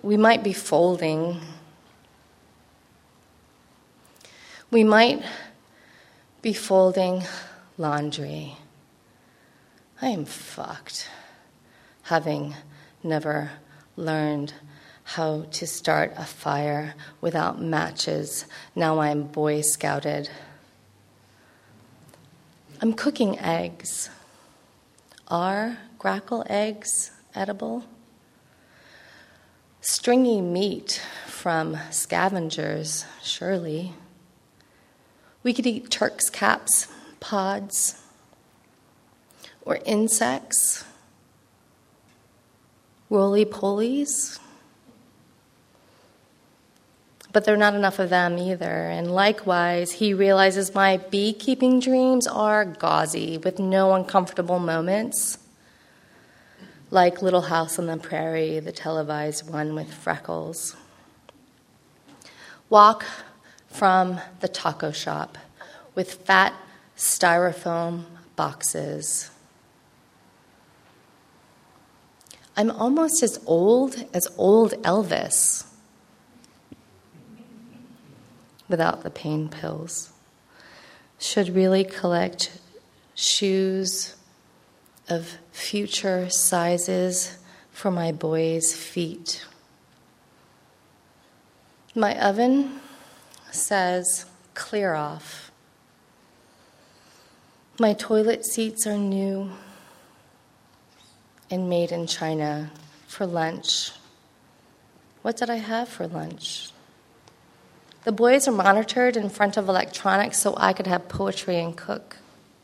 we might be folding. We might be folding laundry. I am fucked, having never learned how to start a fire without matches. Now I'm Boy Scouted. I'm cooking eggs. Are grackle eggs edible? Stringy meat from scavengers, surely. We could eat Turk's caps, pods, or insects, roly-polies. But there are not enough of them either. And likewise, he realizes my beekeeping dreams are gauzy, with no uncomfortable moments. Like Little House on the Prairie, the televised one with freckles. Walk from the taco shop with fat styrofoam boxes. I'm almost as old Elvis, without the pain pills. Should really collect shoes of future sizes for my boys' feet. My oven says, clear off. My toilet seats are new and made in China for lunch. What did I have for lunch? The boys are monitored in front of electronics so I could have poetry and cook.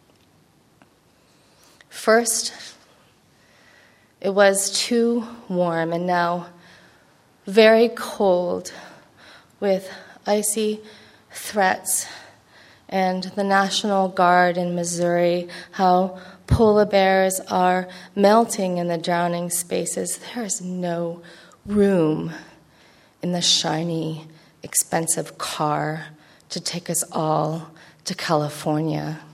First, it was too warm, and now very cold, with icy threats and the National Guard in Missouri, how polar bears are melting in the drowning spaces. There is no room in the shiny, expensive car to take us all to California.